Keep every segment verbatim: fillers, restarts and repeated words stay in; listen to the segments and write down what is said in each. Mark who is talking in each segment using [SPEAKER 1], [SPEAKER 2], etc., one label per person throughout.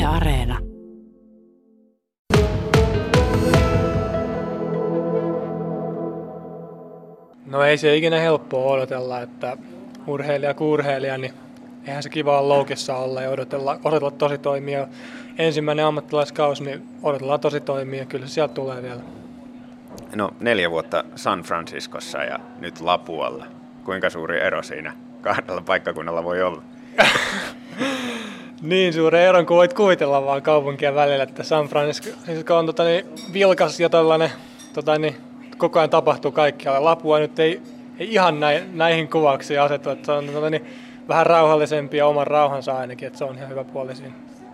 [SPEAKER 1] Areena.
[SPEAKER 2] No ei se ikinä helppoa odotella, että urheilija kuin urheilija, niin eihän se kiva olla loukissa olla ja odotella, odotella tosi toimia. Ensimmäinen ammattilaiskausi, niin odotellaan tosi toimia, kyllä se sieltä tulee vielä.
[SPEAKER 3] No neljä vuotta San Franciscossa ja nyt Lapualla. Kuinka suuri ero siinä kahdella paikkakunnalla voi olla?
[SPEAKER 2] Niin suuri ero kuin voit kuvitella vaan kaupunkien välillä, että San Francisco on tota, niin, vilkas ja tällainen, tota, niin, koko ajan tapahtuu kaikkialla. Lapua nyt ei, ei ihan näin, näihin kuvauksiin asetu, että se on tota, niin, vähän rauhallisempi ja oman rauhansa ainakin, että se on ihan hyvä puoli siinä.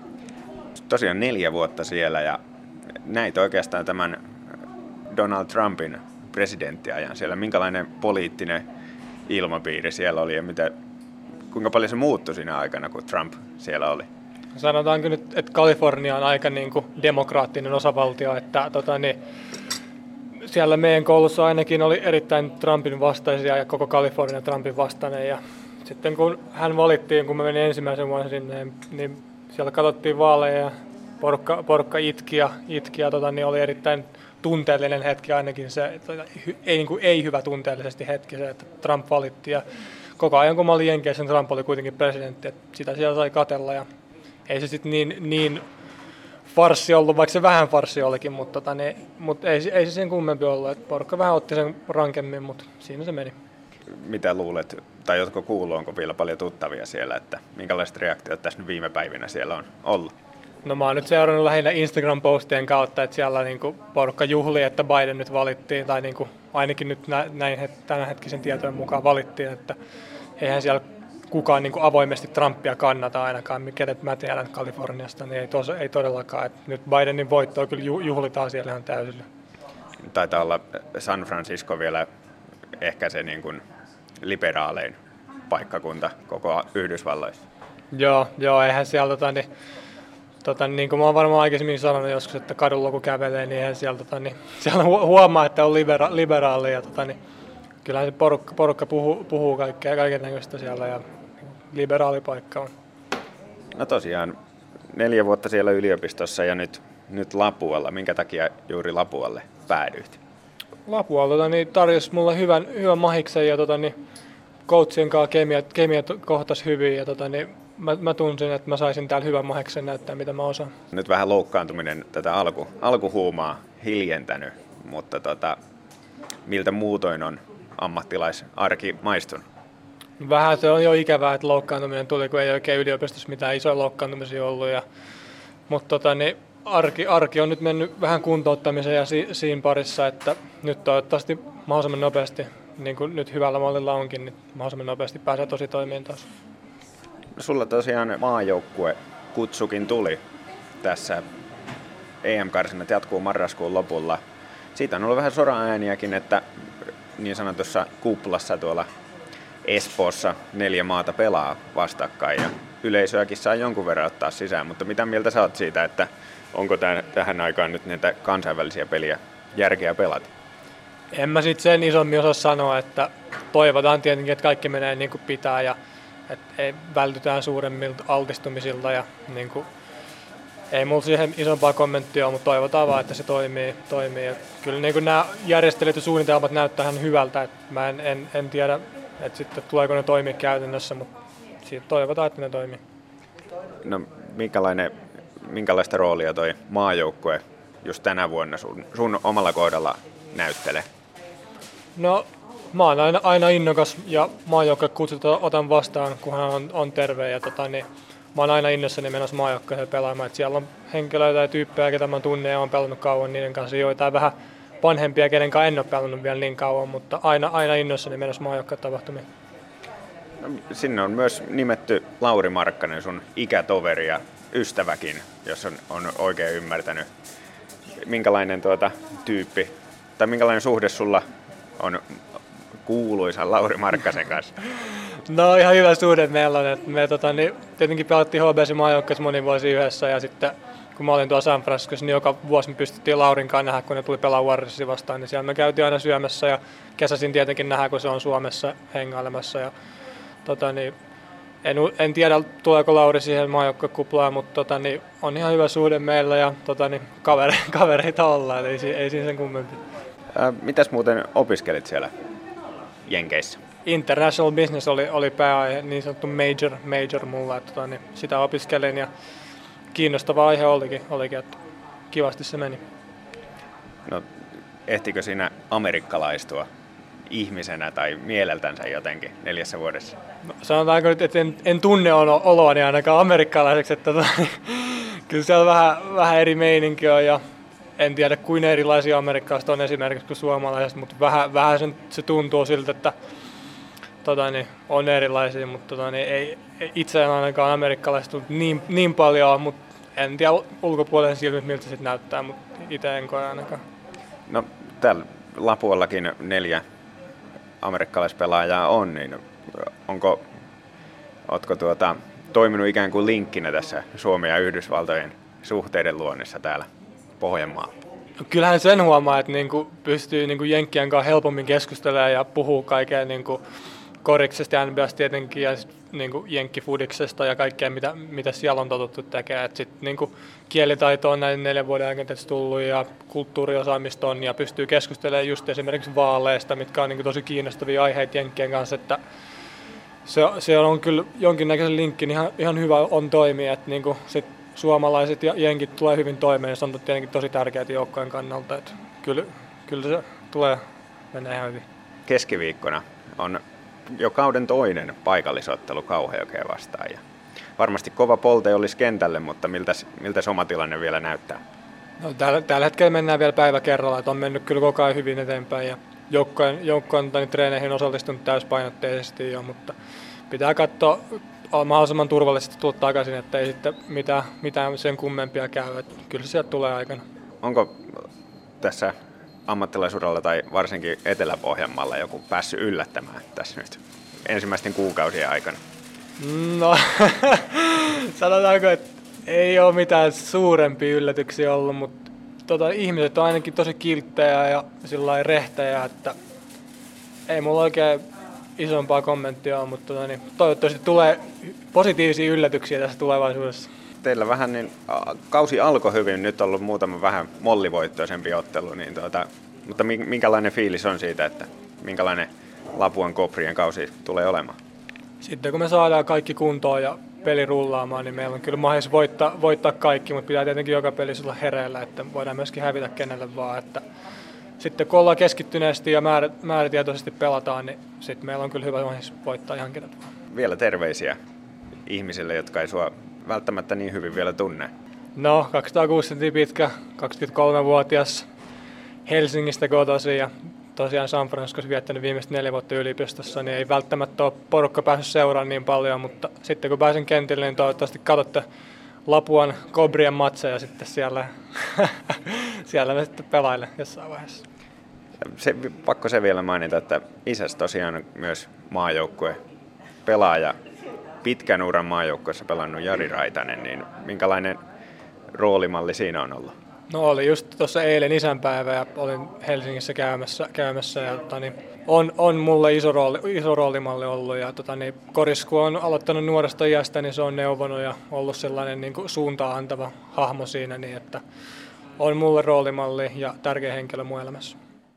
[SPEAKER 3] Tosiaan neljä vuotta siellä ja näit oikeastaan tämän Donald Trumpin presidenttiajan siellä. Minkälainen poliittinen ilmapiiri siellä oli ja mitä, kuinka paljon se muuttui siinä aikana, kun Trump siellä oli?
[SPEAKER 2] Sanotaanko nyt, että Kalifornia on aika niin kuin demokraattinen osavaltio, että tota, niin, siellä meidän koulussa ainakin oli erittäin Trumpin vastaisia ja koko Kalifornia Trumpin vastainen. Ja sitten kun hän valittiin, kun mä menin ensimmäisen vuonna sinne, niin siellä katsottiin vaaleja ja porukka, porukka itki ja, itki ja tota, niin oli erittäin tunteellinen hetki ainakin se, ei, niin kuin, ei hyvä tunteellisesti hetki se, että Trump valittiin. Ja koko ajan kun mä olin Jenkeissä, niin Trump oli kuitenkin presidentti, että sitä siellä sai katsella ja ei se sitten niin, niin farssi ollut, vaikka se vähän farssi olikin, mutta, tota, niin, mutta ei, ei se sen kummempi ollut. Että porukka vähän otti sen rankemmin, mutta siinä se meni.
[SPEAKER 3] Mitä luulet, tai jotka kuuluu, onko vielä paljon tuttavia siellä, että minkälaiset reaktiot tässä nyt viime päivinä siellä on ollut?
[SPEAKER 2] No mä oon nyt seurannut lähinnä Instagram-postien kautta, että siellä niinku porukka juhli, että Biden nyt valittiin, tai niinku ainakin nyt näin tämänhetkisen tietojen mukaan valittiin, että eihän siellä kukaan niin kuin avoimesti Trumpia kannata ainakaan, kenet mä tiedän Kaliforniasta, niin ei, tos, ei todellakaan. Että nyt Bidenin voittoa kyllä juhlitaan siellä ihan täysillä.
[SPEAKER 3] Taitaa olla San Francisco vielä ehkä se niin kuin liberaalein paikkakunta koko Yhdysvalloissa.
[SPEAKER 2] Joo, joo eihän siellä, tota, niin, tota, niin kuin mä oon varmaan aikaisemmin sanonut joskus, että kadulla kun kävelee, niin eihän siellä, tota, niin, siellä huomaa, että on libera, liberaali. Ja, tota, niin, kyllähän se porukka, porukka puhuu, puhuu kaikkea, kaiken näköistä siellä ja liberaali paikka on.
[SPEAKER 3] No tosiaan neljä vuotta siellä yliopistossa ja nyt, nyt Lapualla. Minkä takia juuri Lapualle päädyit?
[SPEAKER 2] Lapualla tota, niin tarjosi mulle hyvän, hyvän mahiksen ja tota, niin, coachien kanssa kemiat, kemiat kohtasi hyvin ja tota, niin, mä, mä tunsin, että mä saisin täällä hyvän mahiksen näyttää, mitä mä osaan. Nyt
[SPEAKER 3] vähän loukkaantuminen tätä alku, alkuhuumaa hiljentänyt, mutta tota, miltä muutoin on ammattilaisarki maistunut?
[SPEAKER 2] Vähän se on jo ikävää, että loukkaantuminen tuli, kun ei oikein yliopistossa mitään isoja loukkaantumisia ollut. Ja, mutta tota, niin arki, arki on nyt mennyt vähän kuntouttamisen ja si, siinä parissa, että nyt toivottavasti mahdollisimman nopeasti, niin kuin nyt hyvällä mallilla onkin, niin mahdollisimman nopeasti pääsee tosi toimeen taas.
[SPEAKER 3] No, sulla tosiaan maajoukkue kutsukin tuli tässä. E M-karsinnat jatkuu marraskuun lopulla. Siitä on ollut vähän soraääniäkin, että niin sanotussa kuplassa tuolla Espoossa neljä maata pelaa vastakkain ja yleisöäkin saa jonkun verran ottaa sisään, mutta mitä mieltä sä oot siitä, että onko tämän, tähän aikaan nyt näitä kansainvälisiä peliä järkeä pelata?
[SPEAKER 2] En mä sitten sen isommin osaa sanoa, että toivotaan tietenkin, että kaikki menee niin kuin pitää ja että ei vältytään suuremmilta altistumisilta ja niin kuin, ei mulla siihen isompaa kommenttia ole, mutta toivotaan vaan, että se toimii. toimii. Kyllä niin kuin nämä järjestelyt ja suunnitelmat näyttää ihan hyvältä, että mä en, en, en tiedä, että sitten tuleeko ne toimia käytännössä, mutta siitä toivotaan, että ne toimii.
[SPEAKER 3] No minkälainen, minkälaista roolia toi maajoukkue just tänä vuonna sun, sun omalla kohdalla näyttelee?
[SPEAKER 2] No mä oon aina, aina innokas ja maajoukkue kutsutaan otan vastaan, kunhan on, on terve. Ja tota, niin, mä oon aina innossani menossa maajoukkueeseen pelaamaan. Et siellä on henkilöitä ja tyyppejä, ketä mä tunnen ja oon pelannut kauan niiden kanssa. Joitain vähän vanhempia, kenen kanssa en ole pelannut vielä niin kauan, mutta aina, aina innossani menossa maajoukkueen tapahtumiin.
[SPEAKER 3] No, sinne on myös nimetty Lauri Markkanen, sun ikätoveri ja ystäväkin, jos on, on oikein ymmärtänyt. Minkälainen tuota tyyppi, tai minkälainen suhde sulla on kuuluisan Lauri Markkasen kanssa?
[SPEAKER 2] No ihan hyvä suhde meillä on. Että me tota, niin, tietenkin pelattiin H B C:n maajoukkueessa moni vuosi yhdessä ja sitten kun mä olin tuolla San Franciscossa, niin joka vuosi me pystyttiin Laurin kanssa nähdä, kun ne tuli pelaa Warriorsia vastaan, niin siellä me käytiin aina syömässä ja kesäsin tietenkin nähdä, kun se on Suomessa hengailemassa. Ja, tota, niin, En, en tiedä, tuleeko Lauri siihen maajoukkuekuplaan, mutta tota, niin on ihan hyvä suhde meillä ja tota, niin kavere, kavereita ollaan, ei, ei siinä sen kummempi.
[SPEAKER 3] Ää, mitäs muuten opiskelit siellä Jenkeissä?
[SPEAKER 2] International business oli, oli pääaihe, niin sanottu major, major mulla, että tota, niin sitä opiskelin ja kiinnostava aihe olikin, olikin, että kivasti se meni.
[SPEAKER 3] No, ehtikö siinä amerikkalaistua ihmisenä tai mieleltänsä jotenkin neljässä vuodessa?
[SPEAKER 2] No, sanotaanko nyt, että en, en tunne oloani ainakaan amerikkalaiseksi, että tota, niin, kyllä siellä vähän, vähän eri meininki on ja en tiedä kuinka erilaisia amerikkalaiset on esimerkiksi kuin suomalaiset, mutta vähän, vähän sen, se tuntuu siltä, että tota, niin, on erilaisia, mutta tota, niin, ei, itse en ainakaan amerikkalaiset niin, niin paljon, mutta en tiedä ulkopuolisen silmät miltä se sitten näyttää, mutta itse en koe ainakaan.
[SPEAKER 3] No täällä Lapuallakin neljä amerikkalaispelaajaa on, niin onko, ootko tuota, toiminut ikään kuin linkkinä tässä Suomen ja Yhdysvaltojen suhteiden luonnissa täällä Pohjanmaalla?
[SPEAKER 2] No, kyllähän sen huomaa, että niinku pystyy niinku Jenkkien kanssa helpommin keskustelemaan ja puhuu kaikkea niinku koriksesta ja N B A:sta tietenkin ja niinku jenkkifudiksesta ja kaikkea mitä, mitä siellä on totuttu tekemään. Sitten niinku kielitaito on näiden neljän vuoden aikana tullut ja kulttuuriosaamista on ja pystyy keskustelemaan just esimerkiksi vaaleista, mitkä on niinku tosi kiinnostavia aiheita Jenkkien kanssa. Että se, se on kyllä jonkinnäköisen linkkin ihan, ihan hyvä on toimia, että niinku sit suomalaiset ja jenkit tulee hyvin toimeen ja se on tietenkin tosi tärkeää joukkojen kannalta. Että kyllä, kyllä se tulee mennä ihan hyvin.
[SPEAKER 3] Keskiviikkona on jo kauden toinen paikallisottelu Kauhajokea vastaan. Ja varmasti kova polte olisi kentälle, mutta miltä, miltä oma tilanne vielä näyttää?
[SPEAKER 2] No, tällä, tällä hetkellä mennään vielä päivä kerralla, että on mennyt kyllä koko ajan hyvin eteenpäin ja joukkojen, joukkojen treeneihin osallistunut täyspainotteisesti jo, mutta pitää katsoa mahdollisimman turvallisesti tulla takaisin, että ei sitten mitään, mitään sen kummempia käy, että kyllä se sieltä tulee aikana.
[SPEAKER 3] Onko tässä ammattilaisuralla tai varsinkin Etelä-Pohjanmaalla joku päässyt yllättämään tässä nyt ensimmäisten kuukausien aikana?
[SPEAKER 2] No, sanotaanko, että ei ole mitään suurempia yllätyksiä ollut, mutta tota, ihmiset on ainakin tosi kilttejä ja sillä rehtejä, että ei mulla oikein isompaa kommenttia ole, mutta tota, niin, toivottavasti tulee positiivisia yllätyksiä tässä tulevaisuudessa.
[SPEAKER 3] Teillä vähän niin, kausi alkoi hyvin, nyt on ollut muutama vähän mollivoittoisempi ottelu, niin tuota, mutta minkälainen fiilis on siitä, että minkälainen Lapuan Koprien kausi tulee olemaan?
[SPEAKER 2] Sitten kun me saadaan kaikki kuntoon ja peli rullaamaan, niin meillä on kyllä mahdollisuus voittaa, voittaa kaikki, mutta pitää tietenkin joka pelissä olla hereillä, että voidaan myöskin hävitä kenelle vaan. Että sitten kun ollaan keskittyneesti ja määrä, määrätietoisesti pelataan, niin sitten meillä on kyllä hyvä mahdollisuus voittaa ihan kenet vaan.
[SPEAKER 3] Vielä terveisiä ihmisille, jotka ei sua välttämättä niin hyvin vielä tunne.
[SPEAKER 2] No, kaksisataakuusi senttiä pitkä, kaksikymmentäkolmevuotias, Helsingistä kotoisin ja tosiaan San Franciscossa viettänyt viimeiset neljä vuotta yliopistossa, niin ei välttämättä ole porukka päässyt seuraamaan niin paljon, mutta sitten kun pääsen kentille, niin toivottavasti katsotte Lapuan Kobrien matseja sitten siellä, siellä me sitten pelailen jossain vaiheessa.
[SPEAKER 3] Se, pakko se vielä mainita, että isäs tosiaan myös maajoukkue pelaaja, pitkän uran maajoukkueessa pelannut Jari Raitanen, niin minkälainen roolimalli siinä on ollut?
[SPEAKER 2] No oli just tuossa eilen isänpäivä ja olin Helsingissä käymässä, käymässä ja tota, niin on, on mulle iso, rooli, iso roolimalli ollut ja tota, niin Koris kun on aloittanut nuoresta iästä, niin se on neuvonut ja ollut sellainen niin kuin suuntaan antava hahmo siinä, niin että on mulle roolimalli ja tärkeä henkilö mun elämässä.